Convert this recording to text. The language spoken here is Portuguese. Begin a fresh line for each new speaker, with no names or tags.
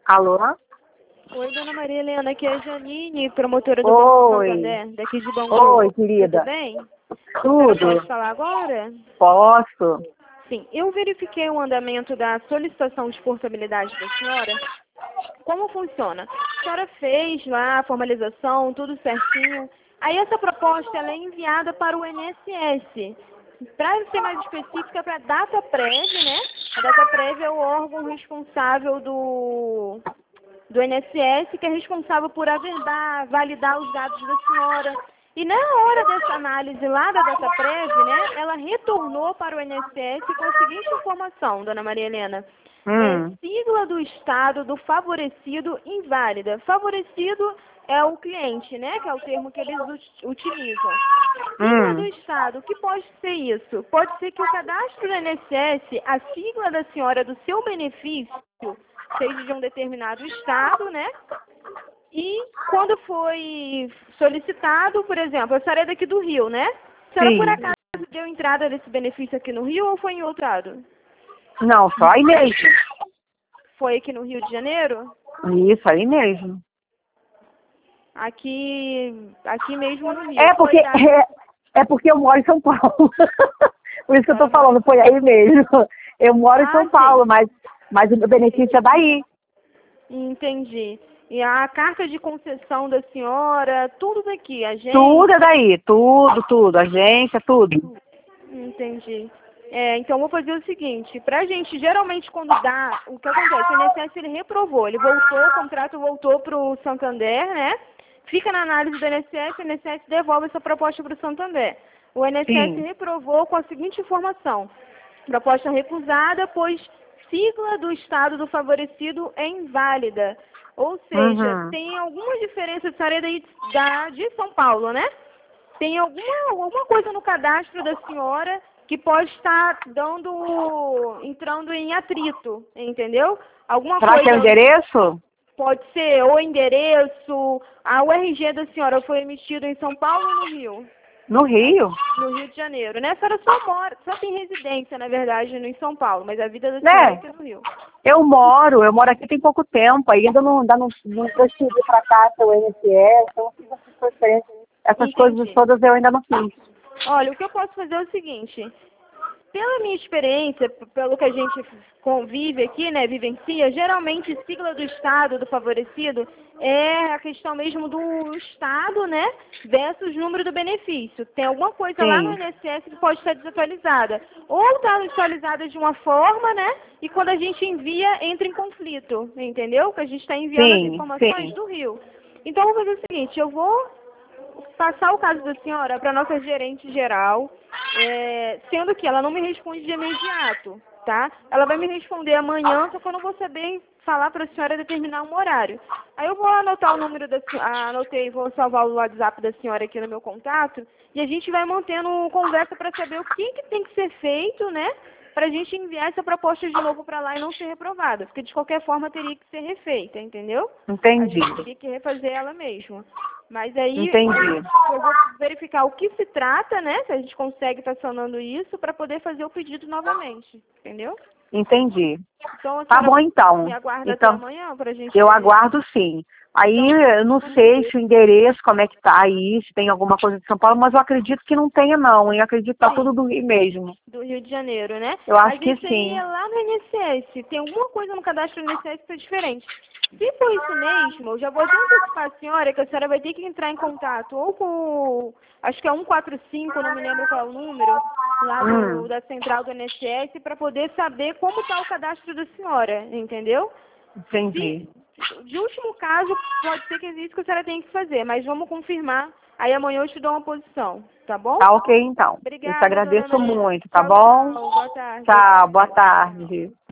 Alô?
Oi, dona Maria Helena, aqui é a Janine, promotora do Banco Santander, daqui de Bangu.
Oi, querida.
Tudo bem?
Tudo.
Pode falar agora?
Posso?
Sim, eu verifiquei o andamento da solicitação de portabilidade da senhora. Como funciona? A senhora fez lá a formalização, tudo certinho. Aí essa proposta ela é enviada para o INSS. Para ser mais específica, para a data prévia, né? A data prévia é o órgão responsável do INSS, que é responsável por averbar, validar os dados da senhora. E na hora dessa análise lá da data prévia, né, ela retornou para o INSS com a seguinte informação, dona Maria Helena. Sigla do estado do favorecido inválida. Favorecido é o cliente, né, que é o termo que eles utilizam. Sigla do estado, o que pode ser isso? Pode ser que o cadastro do INSS, a sigla da senhora do seu benefício, seja de um determinado estado, né? E quando foi solicitado, por exemplo, a senhora é daqui do Rio, né? A senhora, por acaso, deu entrada desse benefício aqui no Rio ou foi em outro estado?
Não, só aí mesmo.
Foi aqui no Rio de Janeiro?
Isso, aí mesmo.
Aqui mesmo no Rio.
É porque eu moro em São Paulo. Por isso que eu tô falando, foi aí mesmo. Eu moro em São Paulo, mas o meu benefício é daí.
Entendi. E a carta de concessão da senhora, tudo daqui, agência?
Tudo é daí, tudo, agência, tudo.
Entendi. Então vou fazer o seguinte, pra gente, geralmente quando dá, o que acontece? O INSS ele reprovou, ele voltou, o contrato voltou pro Santander, né? Fica na análise do INSS, o INSS devolve essa proposta pro Santander. O INSS reprovou com a seguinte informação: proposta recusada, pois sigla do estado do favorecido é inválida. Ou seja, tem alguma diferença de senhora de São Paulo, né? Tem alguma coisa no cadastro da senhora que pode estar entrando em atrito, entendeu? Alguma
Será
coisa.
que é o endereço?
Pode ser o endereço, o RG da senhora foi emitido em São Paulo ou no Rio?
No Rio?
No Rio de Janeiro, né? A senhora só tem residência, na verdade, em São Paulo, mas a vida da senhora é aqui no Rio.
Eu moro aqui tem pouco tempo, ainda não transferi para cá o INSS, então essas coisas todas eu ainda não fiz.
Olha, o que eu posso fazer é o seguinte, pela minha experiência, pelo que a gente convive aqui, né, vivencia, geralmente sigla do estado, do favorecido, é a questão mesmo do estado, né, versus número do benefício. Tem alguma coisa lá no INSS que pode estar desatualizada. Ou está atualizada de uma forma, né, e quando a gente envia, entra em conflito, entendeu? Que a gente está enviando as informações do Rio. Então, eu vou fazer o seguinte, eu vou passar o caso da senhora para a nossa gerente geral, sendo que ela não me responde de imediato, tá? Ela vai me responder amanhã, só que eu não vou saber falar para a senhora determinar um horário. Aí eu vou anotar o número da senhora, anotei, vou salvar o WhatsApp da senhora aqui no meu contato, e a gente vai mantendo conversa para saber o que tem que ser feito, né? Para a gente enviar essa proposta de novo para lá e não ser reprovada, porque de qualquer forma teria que ser refeita, entendeu?
Entendi.
A gente teria que refazer ela mesma. Mas aí
Entendi.
eu vou verificar o que se trata, né? Se a gente consegue estar sanando isso para poder fazer o pedido novamente, entendeu?
Entendi.
Então,
Tá bom, então.
Me aguarda até amanhã para a gente...
Eu aguardo, sim. Aí, eu não sei se o endereço, como é que tá aí, se tem alguma coisa de São Paulo, mas eu acredito que não tenha, não. Eu acredito que tá tudo do Rio mesmo.
Do Rio de Janeiro, né?
Eu acho que
Mas isso aí é lá no INSS. Tem alguma coisa no cadastro do INSS que tá diferente. Se for isso mesmo, eu já vou até antecipar a senhora que a senhora vai ter que entrar em contato ou com, acho que é 145, não me lembro qual é o número, lá da central do INSS, para poder saber como está o cadastro da senhora, entendeu?
Entendi.
De último caso, pode ser que exista que a senhora tem que fazer, mas vamos confirmar. Aí amanhã eu te dou uma posição, tá bom?
Tá ok, então.
Obrigada,
eu te agradeço muito, tá
tchau,
bom?
Tchau, boa tarde.
Tchau, boa tarde.